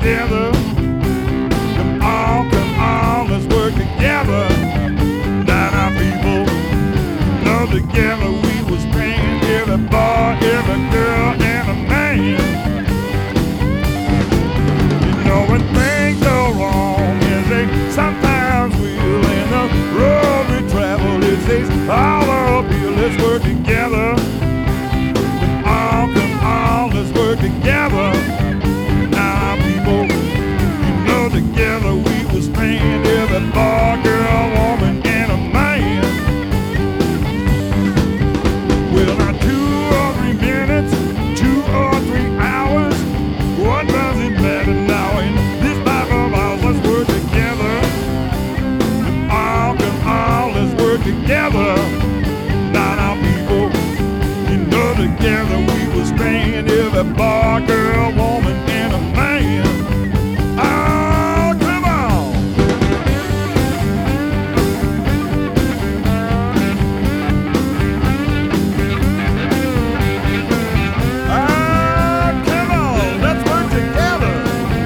together. Come on, let's work together. Now, now, people, know together we was praying, every boy, every girl, and a man. You know when things go wrong, as they sometimes will, and the road we travel, it says all our people, let's work together. Come on, let's work together. Now, people, you know together we was praying, every boy, girl, woman, and a man. Well, now 2 or 3 minutes, 2 or 3 hours, what does it matter now in this life of ours? Let's work together. Come on, let's work together. Now, now, people, you know together we was praying, every boy, girl, woman, and a man. Oh, come on. Oh, come on, let's work together.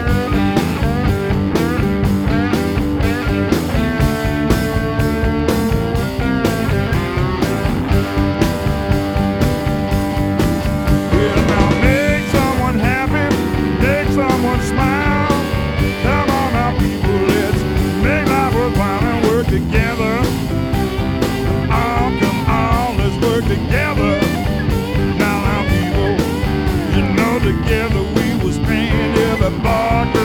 Well, now make someone happy, make someone smile. Come on now, people, let's make life worthwhile and work together. Come on, let's work together. Now, now, people, you know together we was praying, every boy,